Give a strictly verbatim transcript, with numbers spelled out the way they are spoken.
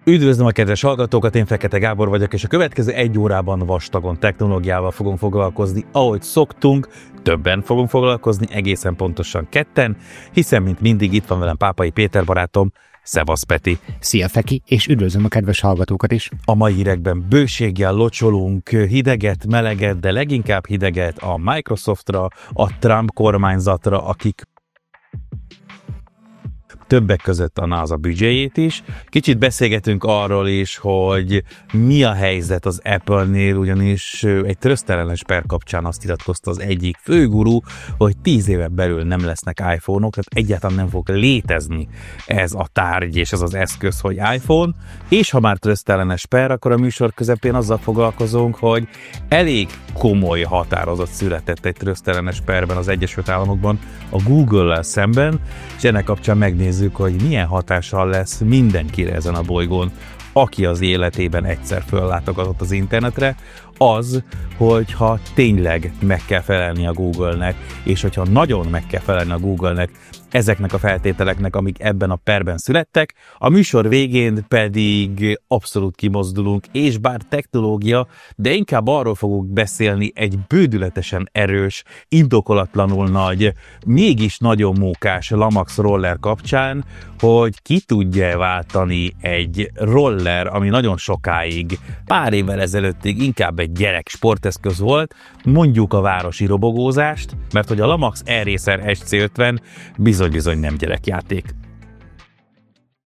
Üdvözlöm a kedves hallgatókat, én Fekete Gábor vagyok, és a következő egy órában vastagon technológiával fogunk foglalkozni, ahogy szoktunk, többen fogunk foglalkozni, egészen pontosan ketten, hiszen mint mindig itt van velem Pápai Péter barátom. Szevasz, Peti! Szia, Feki, és üdvözlöm a kedves hallgatókat is! A mai hírekben bőséggel locsolunk hideget, meleget, de leginkább hideget a Microsoftra, a Trump kormányzatra, akik többek között a NASA büdzséjét is. Kicsit beszélgetünk arról is, hogy mi a helyzet az Apple-nél, ugyanis egy trösztellenes per kapcsán azt iratkozta az egyik főgurú, hogy tíz éve belül nem lesznek iPhone-ok, tehát egyáltalán nem fog létezni ez a tárgy és ez az eszköz, hogy iPhone, és ha már trösztellenes per, akkor a műsor közepén azzal foglalkozunk, hogy elég komoly határozat született egy trösztellenes perben az Egyesült Államokban a Google-lel szemben, és ennek kapcsán megnézzük, hogy milyen hatással lesz mindenkire ezen a bolygón, aki az életében egyszer föllátogatott az internetre, az, hogyha tényleg meg kell felelni a Google-nek, és hogyha nagyon meg kell felelni a Google-nek ezeknek a feltételeknek, amik ebben a perben születtek, a műsor végén pedig abszolút kimozdulunk, és bár technológia, de inkább arról fogunk beszélni egy bődületesen erős, indokolatlanul nagy, mégis nagyon mókás Lamax roller kapcsán, hogy ki tudja váltani egy roller, ami nagyon sokáig, pár évvel ezelőttig inkább egy gyerek sporteszköz volt, mondjuk a városi robogózást, mert hogy a Lamax R-Racer S C ötven bizony-bizony nem gyerekjáték.